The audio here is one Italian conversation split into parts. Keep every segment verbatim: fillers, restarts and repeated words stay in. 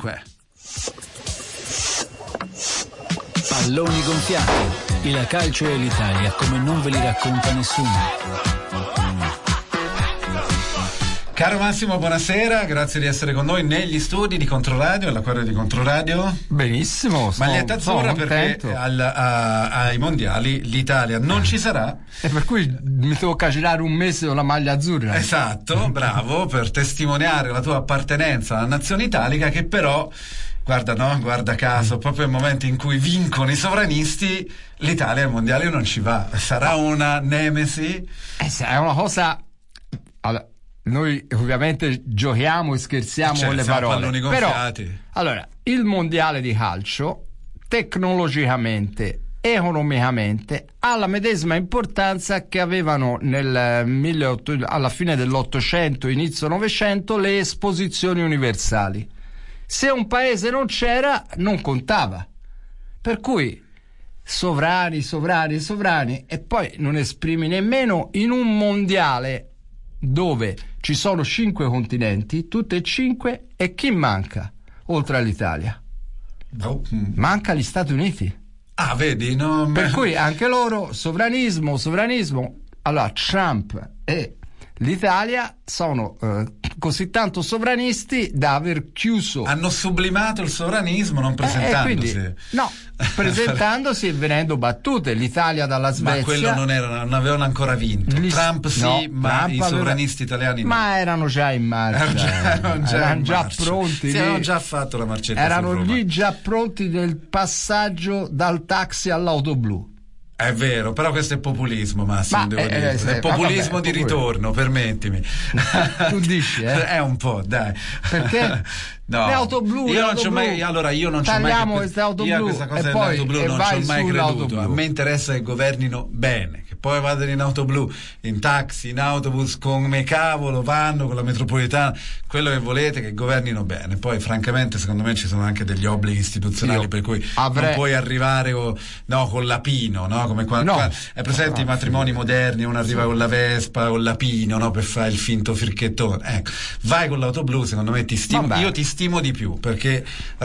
cinque. Palloni gonfiati, il calcio e l'Italia come non ve li racconta nessuno. Caro Massimo, buonasera, grazie di essere con noi negli studi di Controradio, all'acquario di Controradio. Benissimo, sono, maglietta azzurra perché al, a, ai mondiali l'Italia non ci sarà. E per cui mi tocca girare un mese con la maglia azzurra. Esatto, bravo, per testimoniare la tua appartenenza alla nazione italica, che però, guarda no, guarda caso, proprio nel momento in cui vincono i sovranisti, l'Italia ai mondiali non ci va. Sarà una nemesi? Eh, è una cosa... Allora, noi ovviamente giochiamo e scherziamo cioè, con le parole, però allora il mondiale di calcio tecnologicamente, economicamente ha la medesima importanza che avevano nel milleottocento, alla fine dell'Ottocento, inizio Novecento, le esposizioni universali. Se un paese non c'era, non contava, per cui sovrani, sovrani, sovrani, e poi non esprimi nemmeno in un mondiale dove ci sono cinque continenti, tutte e cinque, e chi manca oltre all'Italia? Oh. Manca gli Stati Uniti. Ah, vedi, no? Per cui anche loro sovranismo, sovranismo. Allora Trump e l'Italia sono eh, così tanto sovranisti da aver chiuso. Hanno sublimato il sovranismo non presentandosi. Eh, quindi, no, presentandosi e venendo battute. L'Italia dalla Svezia. Ma quello non era, non avevano ancora vinto. Gli, Trump sì, no, ma Trump i sovranisti aveva, italiani no. Ma erano già in marcia. Erano già, erano già, erano in già marcia. pronti. Sì, avevano già fatto la marcetta. Erano sul Roma. lì già pronti nel passaggio dal taxi all'auto blu. È vero, però questo è populismo, Massimo, ma, devo eh, dire. eh, è populismo vabbè, di ritorno, permettimi. Tu dici, eh? È un po', dai. Perché? No. Le auto blu, io non ci ho mai, allora io non ci ho mai tagliamo queste auto io blu questa cosa e dell'auto poi blu e non ci vai ho mai creduto. A me interessa che governino bene, che poi vadano in auto blu, in taxi, in autobus, come cavolo vanno con la metropolitana, quello che volete, che governino bene. Poi francamente secondo me ci sono anche degli obblighi istituzionali io per cui avrei... non puoi arrivare con, no, con l'apino, no? Come qua, no. qua è presente no, i matrimoni sì. moderni, uno arriva sì. con la Vespa o l'apino, no? Per fare il finto firchettone. Ecco, vai con l'auto blu, secondo me ti stimo, io ti stimo di più, perché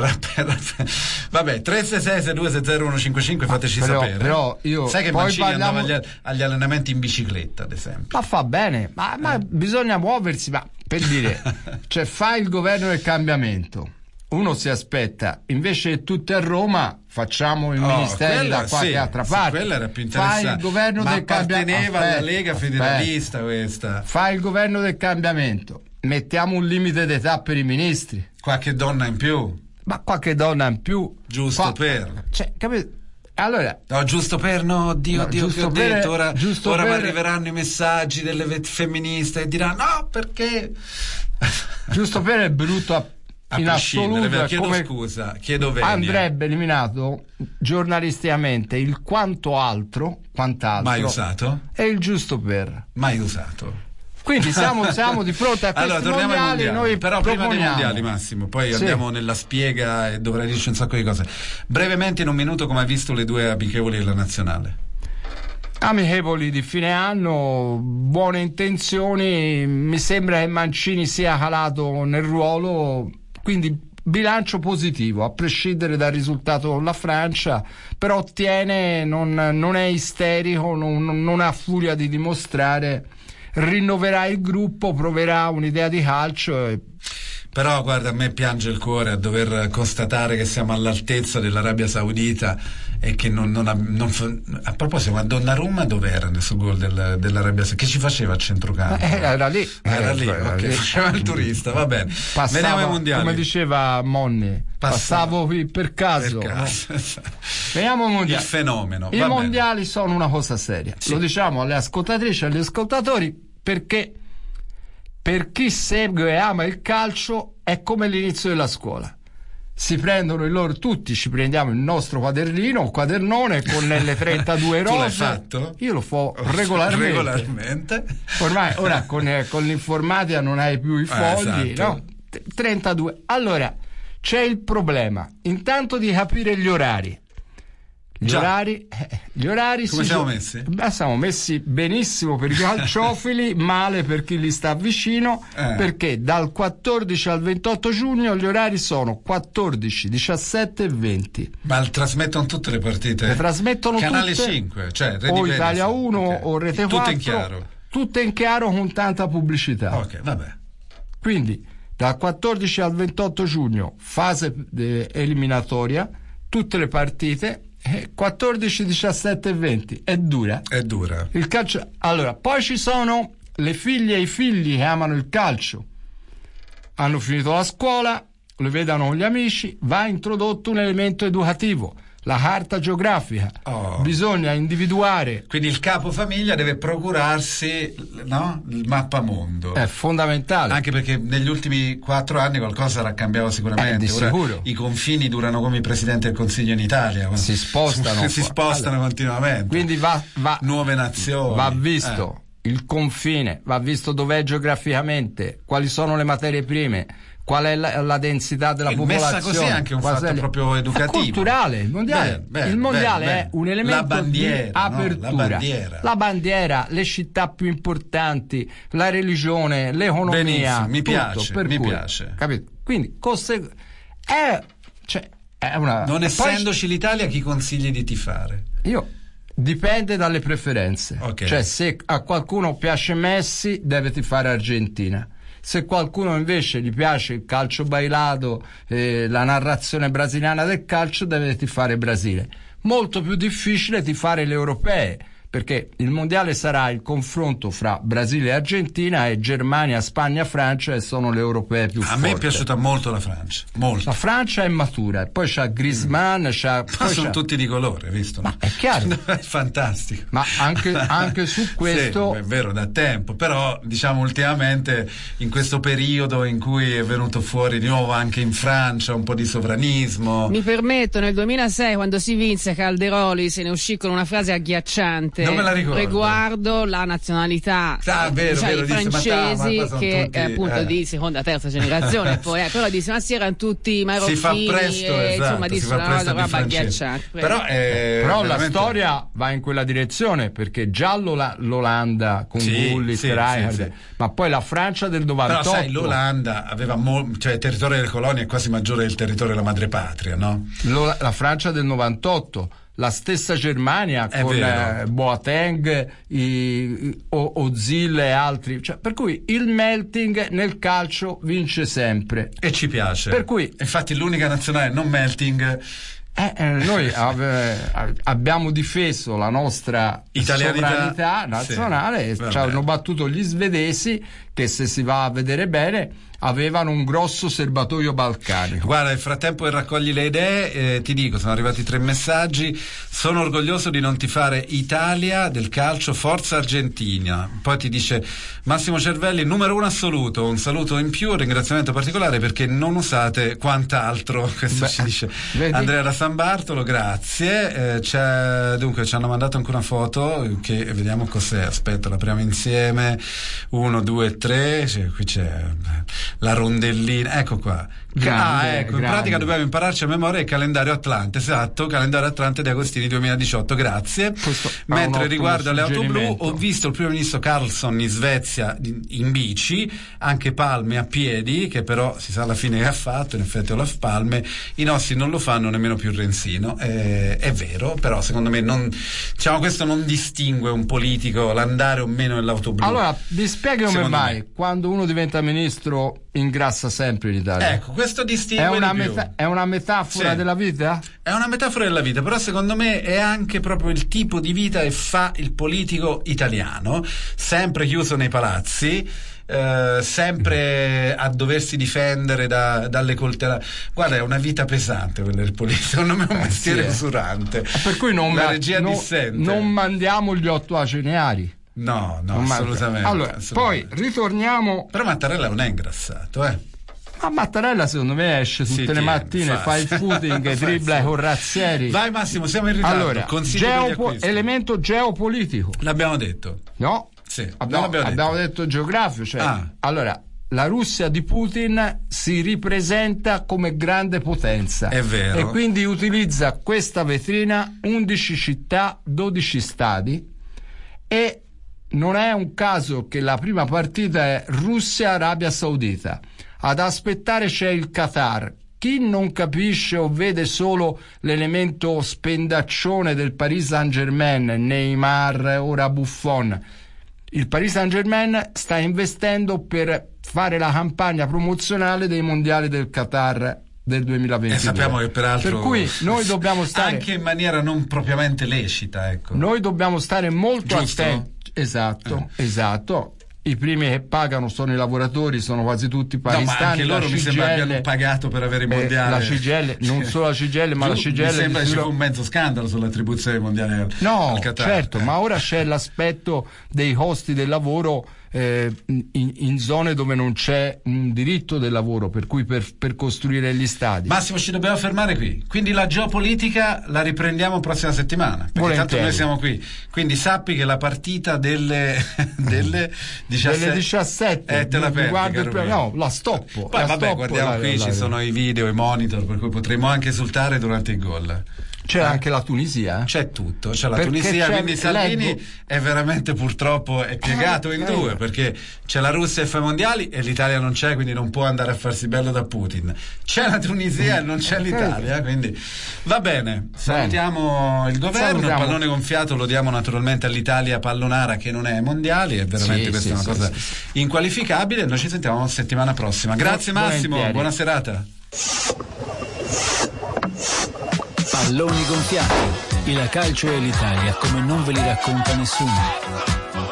vabbè, tre sei sei sei due sei zero uno cinque cinque, fateci però, sapere. Però io sai che Mancini parliamo... andava agli, agli allenamenti in bicicletta, ad esempio. Ma fa bene, ma, ma eh. bisogna muoversi, ma per dire, cioè fai il governo del cambiamento. Uno si aspetta, invece tutte a Roma facciamo il oh, ministero da qualche sì, altra parte. Sì, quella era più interessante. Fai il governo ma del cambiamento. apparteneva aspetta, alla Lega aspetta. federalista questa. Fai il governo del cambiamento. Mettiamo un limite d'età per i ministri. Qualche donna in più. Ma qualche donna in più. Giusto Qua, per. Cioè, capito? Allora, no, giusto per no, Dio, no, Dio che ho per, detto, ora, ora per... mi arriveranno i messaggi delle femministe e diranno no, perché giusto per è brutto a, a in assoluto, chiedo come scusa, chiedo venia. Andrebbe eliminato giornalisticamente il quanto altro, quant'altro mai usato e il giusto per mai usato. Quindi siamo, siamo di fronte a questi allora, torniamo mondiali, ai mondiali. noi però proponiamo. Prima dei mondiali, Massimo, poi sì. andiamo nella spiega e dovrai dirci un sacco di cose. Brevemente, in un minuto, come hai visto le due amichevoli della nazionale? Amichevoli di fine anno, buone intenzioni, mi sembra che Mancini sia calato nel ruolo, quindi bilancio positivo, a prescindere dal risultato con la Francia, però tiene, non, non è isterico, non, non ha furia di dimostrare, rinnoverà il gruppo, proverà un'idea di calcio e... Però guarda, a me piange il cuore a dover constatare che siamo all'altezza dell'Arabia Saudita e che non, non, ha, non a proposito, ma Donnarumma dov'era sul gol del, dell'Arabia Saudita? Che ci faceva a centrocampo? Eh, era lì, era lì, era okay. lì. Faceva il turista, va bene. Passavo, veniamo ai mondiali. Come diceva Monni, passavo, passavo per caso. Per caso. Veniamo ai mondiali. Il fenomeno. I va mondiali bene. sono una cosa seria. Sì. Lo diciamo alle ascoltatrici e agli ascoltatori perché per chi segue e ama il calcio è come l'inizio della scuola. Si prendono il loro, tutti ci prendiamo il nostro quadernino, un quadernone con le trentadue rose. Tu l'hai fatto? Io lo fo regolarmente. regolarmente. Ormai ora con, eh, con l'informatica non hai più i fogli, eh, esatto. no? trentadue. Allora c'è il problema intanto di capire gli orari. Gli Già. orari, eh, gli orari come si siamo gio- messi? Beh, siamo messi benissimo per i calciofili, male per chi li sta vicino, Eh. perché dal quattordici al ventotto giugno gli orari sono quattordici, diciassette e venti. Ma trasmettono tutte le partite? Le trasmettono Canale tutte, cinque, cioè Rete o Venezia. Italia uno Ok. o Rete Tutto quattro. in chiaro. Tutte in chiaro con tanta pubblicità. Ok, vabbè. Quindi dal quattordici al ventotto giugno fase eh, eliminatoria, tutte le partite, eh, quattordici, diciassette e venti. È dura. È dura. Il calcio. Allora, poi ci sono le figlie e i figli che amano il calcio. Hanno finito la scuola, lo vedono gli amici, va introdotto un elemento educativo, la carta geografica. Oh. Bisogna individuare. Quindi il capofamiglia deve procurarsi, no? Il mappamondo. È fondamentale. Anche perché negli ultimi quattro anni qualcosa sarà cambiato sicuramente. Eh, di Ora sicuro. I confini durano come i presidenti del Consiglio in Italia. Si spostano. si spostano Allora, continuamente. Quindi va, va, nuove nazioni. va visto il confine, va visto dov'è geograficamente, quali sono le materie prime, qual è la, la densità della E popolazione. messa così è anche un fatto Quasi- proprio educativo. È culturale. Il mondiale, Bene, bene, il mondiale bene, è bene. un elemento La bandiera, di no? apertura. La bandiera. La bandiera, le città più importanti, la religione, l'economia. Benissimo, mi tutto, piace, per mi cui, piace. Capito? Quindi consegu- è, cioè, è una. Non poi essendoci l'Italia, chi consigli di tifare? io dipende dalle preferenze. Ok. Cioè, se a qualcuno piace Messi, deve tifare Argentina. Se qualcuno invece gli piace il calcio bailato, eh, la narrazione brasiliana del calcio, deve tifare Brasile. Molto più difficile tifare le europee, perché il mondiale sarà il confronto fra Brasile e Argentina e Germania, Spagna, Francia, e sono le europee più A forti. me è piaciuta molto la Francia, molto. La Francia è matura, poi c'ha Griezmann, c'ha, Ma poi sono c'ha- tutti di colore, visto? Ma è chiaro. È fantastico. Ma anche, anche su questo Sì, è vero, da tempo, però diciamo ultimamente in questo periodo in cui è venuto fuori di nuovo anche in Francia un po' di sovranismo. Mi permetto, nel duemilasei, quando si vinse, Calderoli se ne uscì con una frase agghiacciante Non me la ricordo. riguardo la nazionalità Ah, vero, diciamo, vero, i disse, ma francesi ta- ma qua sono che tutti, eh, appunto eh. di seconda, terza generazione poi, eh, però disse ma si erano tutti marocchini, Si fa presto, e, esatto, insomma si disse fa una presto roba di francese. agghiacciante. Prego. Però, è Però la veramente- storia va in quella direzione, perché già l'Ola- l'Olanda con Sì, Gullit, sì, Rijkaard, sì, sì. ma poi la Francia del novantotto. Però sai, l'Olanda aveva mo- cioè il territorio delle colonie è quasi maggiore del territorio della madrepatria, no? L'Ola- la Francia del novantotto, la stessa Germania È con vero. eh, Boateng, i, i- o- Ozil e altri, cioè, per cui il melting nel calcio vince sempre. E ci piace. Per cui- infatti l'unica nazionale non melting Eh, eh, noi ave- abbiamo difeso la nostra Italianità, sovranità sì, nazionale e vabbè. ci hanno battuto gli svedesi, che se si va a vedere bene avevano un grosso serbatoio balcanico. Guarda, nel frattempo che raccogli le idee, eh, ti dico, sono arrivati tre messaggi. Sono orgoglioso di non tifare Italia del calcio, forza Argentina. Poi ti dice Massimo Cervelli, numero uno assoluto, un saluto in più, un ringraziamento particolare perché non usate quant'altro. Questo Beh, ci dice vedi? Andrea da San Bartolo, grazie. Eh, c'è, dunque ci hanno mandato anche una foto che vediamo cos'è. Aspetta, la apriamo insieme. Uno, due, tre. Cioè, qui c'è la rondellina, ecco qua. Grande, ah, ecco, in grande. pratica dobbiamo impararci a memoria il calendario Atlante, esatto, calendario Atlante di Agostini duemiladiciotto, grazie. Questo è un Mentre ottimo riguarda le auto blu, suggerimento. ho visto il primo ministro Carlson in Svezia in, in bici, anche Palme a piedi, che però si sa alla fine che ha fatto, in effetti Olaf Palme, i nostri non lo fanno nemmeno più Renzino, eh, è vero, però secondo me non, diciamo, questo non distingue un politico l'andare o meno nell'auto blu. Allora, mi spieghi come Secondo mai me. quando uno diventa ministro ingrassa sempre in Italia? Ecco, questo distingue è, una di più. meta- è una metafora Sì. della vita? È una metafora della vita, però secondo me è anche proprio il tipo di vita che fa il politico italiano, sempre chiuso nei palazzi, eh, sempre a doversi difendere da, dalle coltellate. Guarda, è una vita pesante quella del politico, secondo me è un Eh, mestiere sì, eh. usurante. Per cui non, La ma- regia no- dissente. non mandiamo gli ottoacenari. No, no, Non manca. assolutamente. Allora, assolutamente. poi ritorniamo. Però Mattarella non è ingrassato, eh. Ma Mattarella secondo me esce tutte Si le tiene, mattine, fa- fa il footing, fa il dribbla i footing. corazzieri. Vai Massimo, siamo in ritardo. Allora, Consigli per gli geopo- acquisti. elemento geopolitico. L'abbiamo detto. No? Sì, non Abbiamo, l'abbiamo detto. abbiamo detto geografico, cioè, Ah. allora, la Russia di Putin si ripresenta come grande potenza. È vero. E quindi utilizza questa vetrina, undici città, dodici stadi, e non è un caso che la prima partita è Russia-Arabia Saudita. Ad aspettare c'è il Qatar. Chi non capisce o vede solo l'elemento spendaccione del Paris Saint-Germain, Neymar, ora Buffon, il Paris Saint-Germain sta investendo per fare la campagna promozionale dei mondiali del Qatar del duemilaventidue. E sappiamo che peraltro, per cui noi dobbiamo stare anche in maniera non propriamente lecita, ecco. Noi dobbiamo stare molto Giusto? attenti. Esatto, eh. esatto. I primi che pagano sono i lavoratori, sono quasi tutti pakistani. No, ma anche loro mi sembra abbiano pagato per avere i mondiali. Eh, la C G I L, non solo la C G I L, ma Giù, la C G I L. Mi sembra che ci sicuro... fu un mezzo scandalo sull'attribuzione dei mondiali al, no, al Qatar. certo, eh. ma ora c'è l'aspetto dei costi del lavoro eh, in, in zone dove non c'è un diritto del lavoro, per cui per, per costruire gli stadi. Massimo, ci dobbiamo fermare qui. Quindi la geopolitica la riprendiamo prossima settimana, perché Volentieri. tanto noi siamo qui. Quindi sappi che la partita delle delle diciassette, delle diciassette eh, te la perdi, guarda il caro pre- mio. no, la stoppo. Poi la vabbè, stoppo, guardiamo la, qui, la, ci la, sono i video, i monitor, per cui potremo anche esultare durante il gol. C'è eh? anche la Tunisia. C'è tutto, c'è la Perché Tunisia, c'è, quindi Salvini leggo... è veramente purtroppo è piegato eh, in eh. due, perché c'è la Russia e fa i mondiali e l'Italia non c'è, quindi non può andare a farsi bello da Putin. C'è la Tunisia e non c'è l'Italia, quindi va bene. Salutiamo il governo, Salutiamo. il pallone gonfiato lo diamo naturalmente all'Italia pallonara che non è ai mondiali, e veramente Sì, questa sì, è una sì, cosa sì, sì. inqualificabile. Noi ci sentiamo settimana prossima. Grazie Massimo, Volentieri. buona serata. Palloni gonfiati. Il calcio e l'Italia come non ve li racconta nessuno.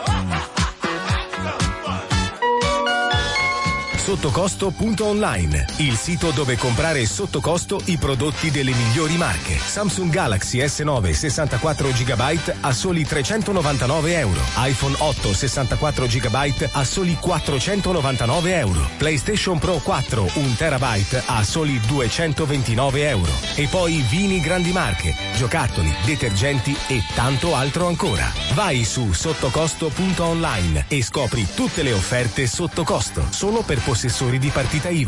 Sottocosto punto online, il sito dove comprare sotto costo i prodotti delle migliori marche. Samsung Galaxy S nove sessantaquattro giga a soli trecentonovantanove euro. iPhone otto sessantaquattro giga a soli quattrocentonovantanove euro. PlayStation Pro quattro un terabyte a soli duecentoventinove euro. E poi vini grandi marche, giocattoli, detergenti e tanto altro ancora. Vai su sottocosto punto online e scopri tutte le offerte sotto costo, solo per possessori di partita I V A.